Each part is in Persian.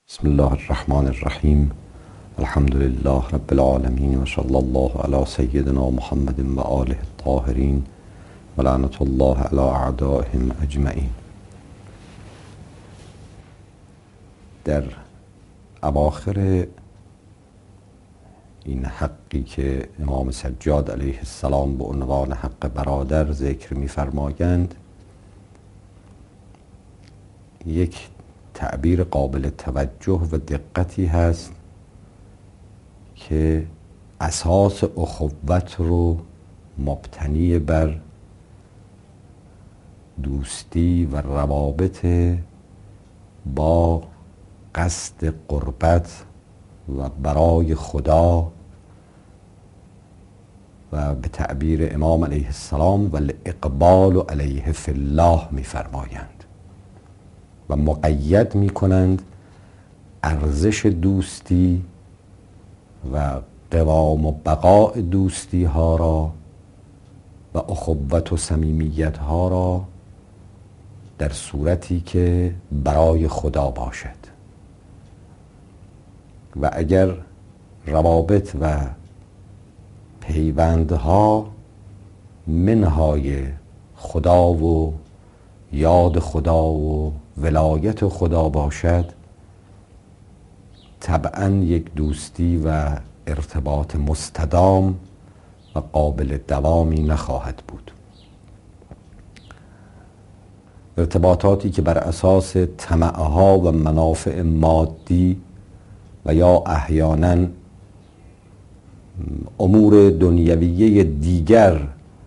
بسم الله الرحمن الرحیم. الحمد لله رب العالمین و صلی الله علی سیدنا محمد و آله الطاهرین و لعنت الله علی اعدائهم اجمعین. در اواخر این حقی که امام سجاد علیه السلام به عنوان حق برادر ذکر می‌فرمایند، یک تعبیر قابل توجه و دقتی هست که اساس اخوت رو مبتنی بر دوستی و روابط با قصد قربت و برای خدا و به تعبیر امام علیه السلام و الاقبال علیه فی الله می‌فرمایند و مقید می کنند ارزش دوستی و قوام و بقاء دوستی ها را و اخوت و صمیمیت ها را در صورتی که برای خدا باشد و اگر روابط و پیوندها منهای خدا و یاد خدا و ولایت خدا باشد، طبعا یک دوستی و ارتباط مستدام و قابل دوامی نخواهد بود. ارتباطاتی که بر اساس طمعها و منافع مادی و یا احیانا امور دنیویه دیگر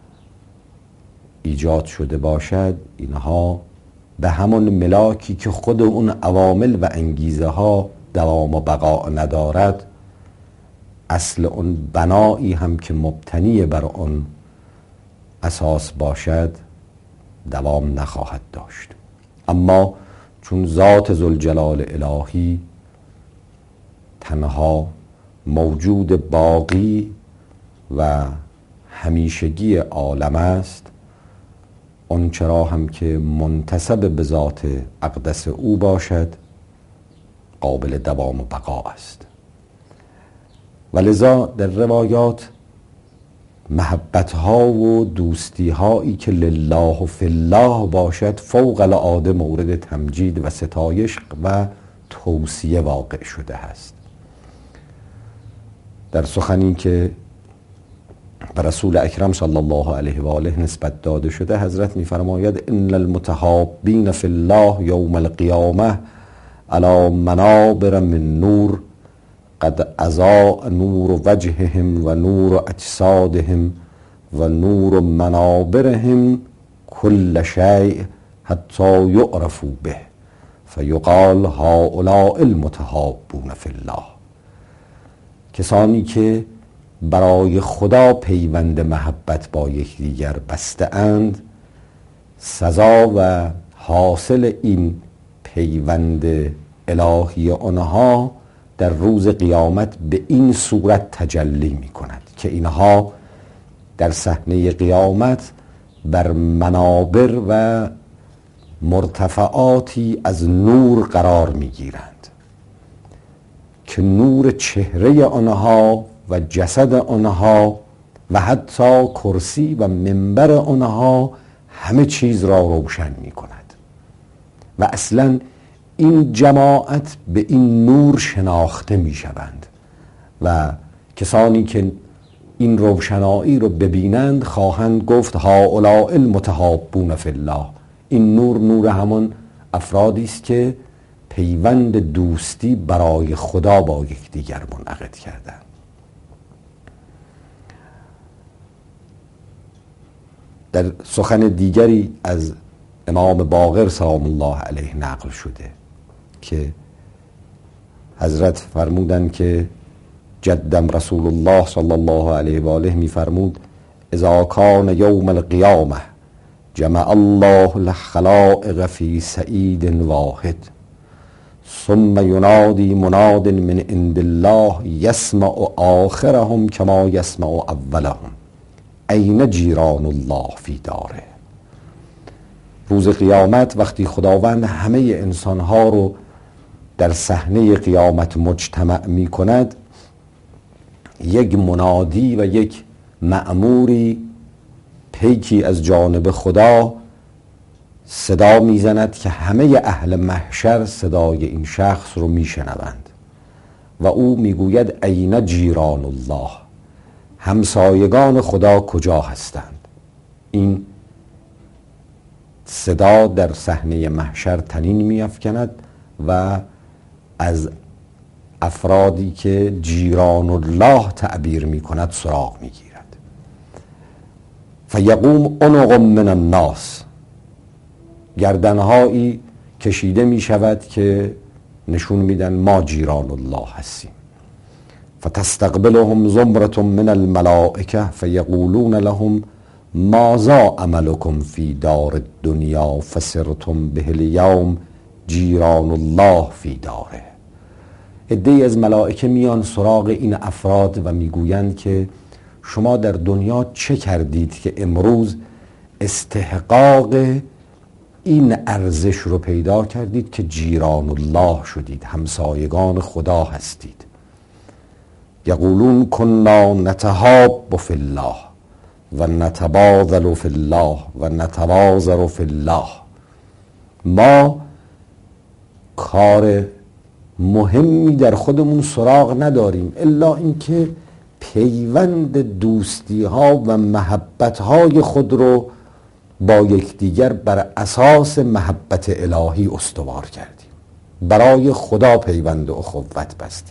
ایجاد شده باشد، اینها به همون ملاکی که خود اون عوامل و انگیزه ها دوام و بقا ندارد، اصل اون بنایی هم که مبتنی بر اون اساس باشد دوام نخواهد داشت. اما چون ذات ذوالجلال الهی تنها موجود باقی و همیشگی عالم است، اون چرا هم که منتسب به ذات اقدس او باشد قابل دوام و بقا است. ولذا در روایات محبت ها و دوستی هایی که لله و فی الله باشد فوق العاده مورد تمجید و ستایش و توصیه واقع شده است. در سخنی که به رسول اکرم صلی الله علیه و آله نسبت داده شده، حضرت می‌فرماید ان المتحابین فی الله یوم القیامه علی منابر من نور قد اضاء نور وجههم و نور اجسادهم و نور منابرهم كل شیء حتی یعرفوا به فیقال هؤلاء المتحابون فی الله. کسانی که برای خدا پیوند محبت با یکدیگر بسته اند، سزا و حاصل این پیوند الهی آنها در روز قیامت به این صورت تجلی می کند که اینها در صحنه قیامت بر منابر و مرتفعاتی از نور قرار می گیرند که نور چهره آنها و جسد آنها و حتی کرسی و منبر آنها همه چیز را روشن می کند و اصلا این جماعت به این نور شناخته می شوند و کسانی که این روشنایی رو ببینند خواهند گفت هؤلاء المتحابون فی الله. این نور نور همان افرادی است که پیوند دوستی برای خدا با یکدیگر منعقد کردند. در سخن دیگری از امام باقر سلام الله علیه نقل شده که حضرت فرمودند که جدم رسول الله صلی الله علیه و آله می فرمود اذا کان یوم القیامه جمع الله الخلائق فی سعید واحد ثم ینادی مناد من عند الله یسمع آخرهم کما یسمع اولهم این جیران الله فی داره. روز قیامت وقتی خداوند همه انسانها رو در صحنه قیامت مجتمع می کند، یک منادی و یک مأموری پیکی از جانب خدا صدا میزند که همه اهل محشر صدای این شخص رو میشنوند و او میگوید این جیران الله، همسایگان خدا کجا هستند. این صدا در صحنه محشر طنین میافکند و از افرادی که جیران الله تعبیر میکند سراغ میگیرد. فیقوم عنق من الناس، گردنهایی کشیده می شود که نشون میدن ما جیران الله هستیم. فتستقبلهم زمرة من الملائکه فیقولون لهم ماذا عملكم فی دار الدنیا فسرتم به الیوم جیران الله فی داره. عده‌ای از ملائکه میان سراغ این افراد و میگویند که شما در دنیا چه کردید که امروز استحقاق این ارزش رو پیدا کردید که جیران الله شدید، همسایگان خدا هستید. یقولون کنا نتحاب فی الله و نتباذل فی الله و نتواذر فی الله. ما کار مهمی در خودمون سراغ نداریم الا اینکه پیوند دوستی ها و محبت های خود رو با یکدیگر بر اساس محبت الهی استوار کردیم، برای خدا پیوند اخوت بستیم.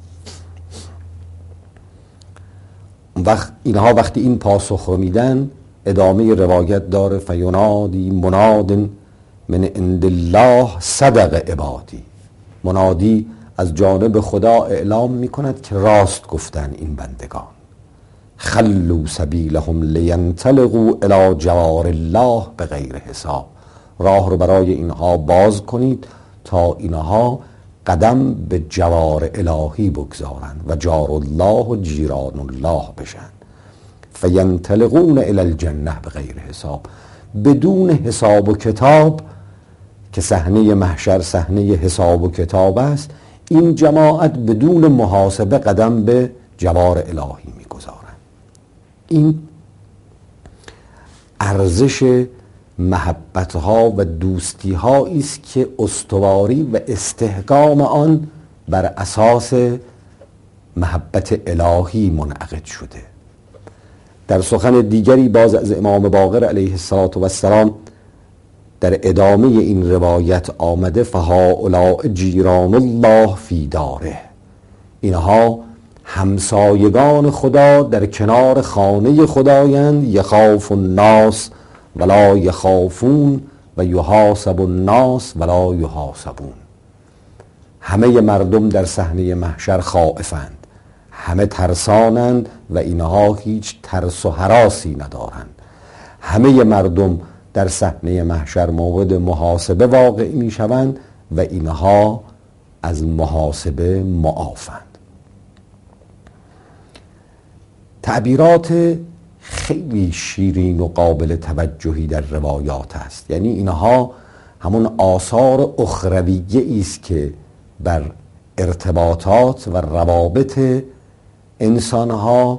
اینها وقتی این پاسخ رو میدن، ادامه روایت داره فینادی مناد من عند الله صدق عبادی. منادی از جانب خدا اعلام میکند که راست گفتن این بندگان. خلوا سبیلهم لینطلقوا الی جوار الله بغیر حساب. راه رو برای اینها باز کنید تا اینها قدم به جوار الهی بگذارند و جار الله و جیران الله بشن. فینطلقون الی الجنه بغیر حساب، بدون حساب و کتاب، که صحنه محشر صحنه حساب و کتاب است. این جماعت بدون محاسبه قدم به جوار الهی میگذارند. این ارزش محبت ها و دوستی هایی است که استواری و استحکام آن بر اساس محبت الهی منعقد شده. در سخن دیگری باز از امام باقر علیه السلام در ادامه این روایت آمده فهؤلاء جیران الله فی داره. اینها همسایگان خدا در کنار خانه خدایند. یخاف الناس ولا یخافون و یحاسب الناس ولا یحاسبون. همه مردم در صحنه محشر خائفند، همه ترسانند و اینها هیچ ترس و هراسی ندارند. همه مردم در صحنه محشر مورد محاسبه واقع می شوند و اینها از محاسبه معافند. تعبیرات خیلی شیرین و قابل توجهی در روایات است. یعنی اینها همون آثار اخرویه است که بر ارتباطات و روابط انسانها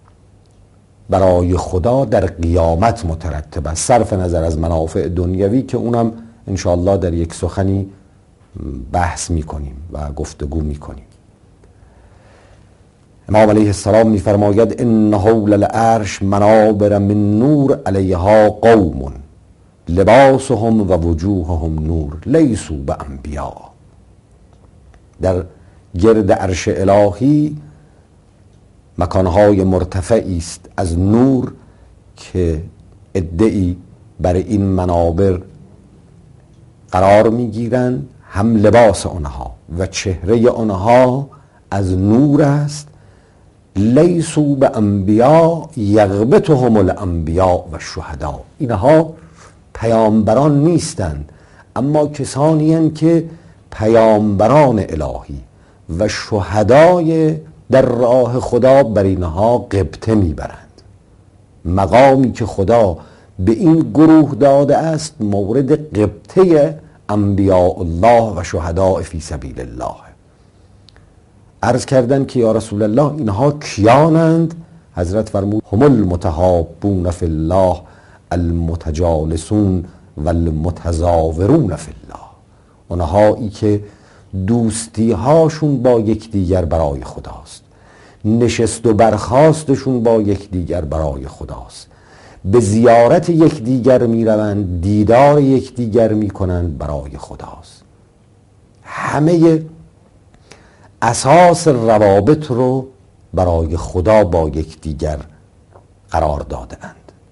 برای خدا در قیامت مترتب است، صرف نظر از منافع دنیوی که اونم انشاءالله در یک سخنی بحث میکنیم و گفتگو میکنیم. امام علیه السلام میفرماید ان حول العرش منابر من نور علیها قوم لباسهم و وجوههم نور لیسوا بانبیا. در گرد عرش الهی مکانهای مرتفعی است از نور که عده‌ای بر این منابر قرار میگیرند. هم لباس آنها و چهره آنها از نور است. لیسوا بانبیا یغبطهم الانبیا و شهدا. اینها پیامبران نیستند، اما کسانی هستند که پیامبران الهی و شهدای در راه خدا بر اینها غبطه میبرند. مقامی که خدا به این گروه داده است مورد غبطه انبیاء الله و شهداء فی سبیل الله. عرض کردن که یا رسول الله اینها کیانند؟ حضرت فرمود هم المتحابون فی الله المتجالسون و المتزاورون فی الله. اونهایی که دوستی هاشون با یکدیگر برای خداست، نشست و برخاستشون با یکدیگر برای خداست، به زیارت یکدیگر میروند، دیدار یکدیگر میکنند برای خداست. همه اساس روابط رو برای خدا با یکدیگر قرار داده‌اند.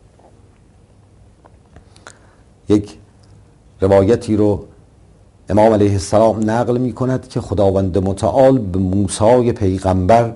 یک روایتی رو امام علیه السلام نقل می کند که خداوند متعال به موسی پیغمبر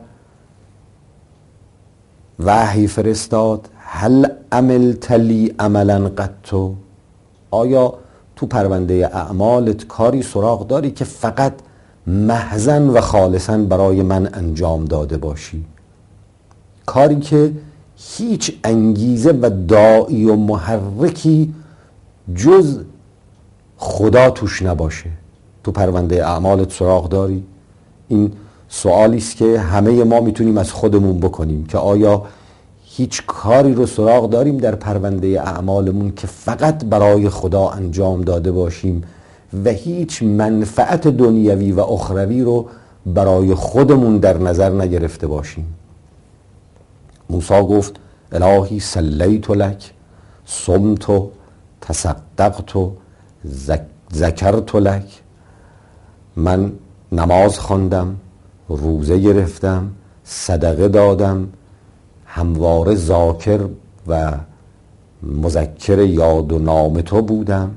وحی فرستاد هل عملت لی عملا قط؟ آیا تو پرونده اعمالت کاری سراغ داری که فقط محضاً و خالصاً برای من انجام داده باشی؟ کاری که هیچ انگیزه و داعی و محرکی جز خدا توش نباشه. تو پرونده اعمالت سراغ داری؟ این سوالی است که همه ما میتونیم از خودمون بکنیم که آیا هیچ کاری رو سراغ داریم در پرونده اعمالمون که فقط برای خدا انجام داده باشیم و هیچ منفعت دنیوی و اخروی رو برای خودمون در نظر نگرفته باشیم؟ موسی گفت الهی صلیت لک، صمت، تصدقت، ذکرت لک. من نماز خواندم، روزه گرفتم، صدقه دادم، همواره ذاکر و مذکر یاد و نام تو بودم.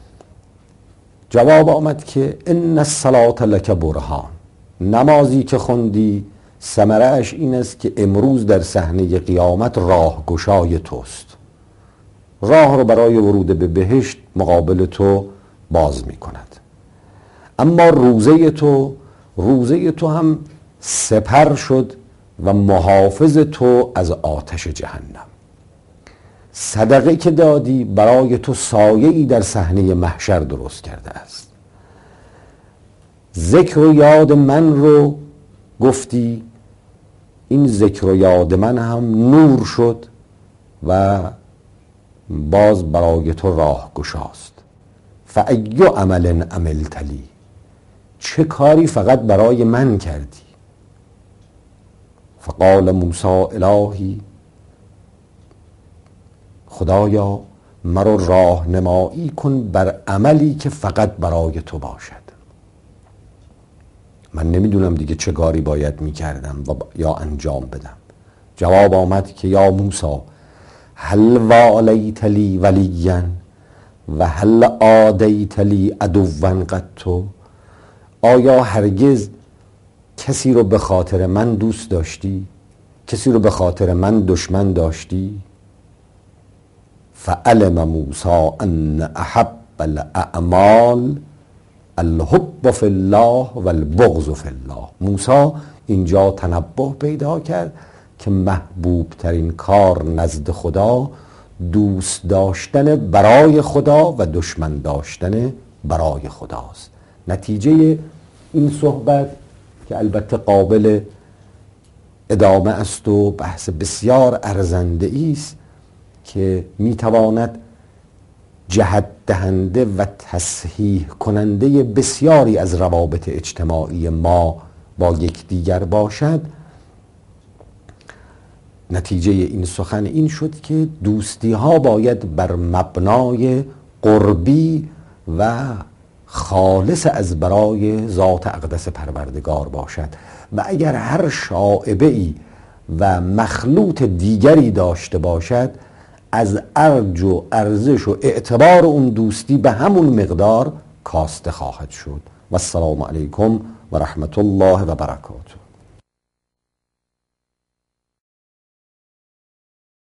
جواب آمد که ان الصلاة لک برهان، نمازی که خوندی ثمره‌اش این است که امروز در صحنه قیامت راهگشای توست، راه رو برای ورود به بهشت مقابل تو باز می کند. اما روزه تو هم سپر شد و محافظ تو از آتش جهنم. صدقه که دادی برای تو سایه‌ای در صحنه محشر درست کرده است. ذکر و یاد من رو گفتی، این ذکر و یاد من هم نور شد و باز برای تو راه گشاست. فأی عمل عملت لی، چه کاری فقط برای من کردی؟ فقال موسی الهی، خدایا مرا راهنمایی کن بر عملی که فقط برای تو باشد. من نمیدونم دیگه چه کاری باید میکردم یا انجام بدم. جواب آمد که یا موسی هل والیت لی ولیا و هل عادیت لی عدوا قط؟ آیا هرگز کسی رو به خاطر من دوست داشتی؟ کسی رو به خاطر من دشمن داشتی؟ فعلم موسی ان احب الاعمال الحب فی الله و البغض فی الله. موسی اینجا تنبه پیدا کرد که محبوب ترین کار نزد خدا دوست داشتن برای خدا و دشمن داشتن برای خداست. نتیجه این صحبت که البته قابل ادامه است و بحث بسیار ارزنده است که میتواند جهت دهنده و تصحیح کننده بسیاری از روابط اجتماعی ما با یکدیگر باشد، نتیجه این سخن این شد که دوستی ها باید بر مبنای قربی و خالص از برای ذات اقدس پروردگار باشد و اگر هر شائبه ای و مخلوط دیگری داشته باشد از ارج و ارزش و اعتبار اون دوستی به همون مقدار کاسته خواهد شد. و السلام علیکم و رحمت الله و برکاته.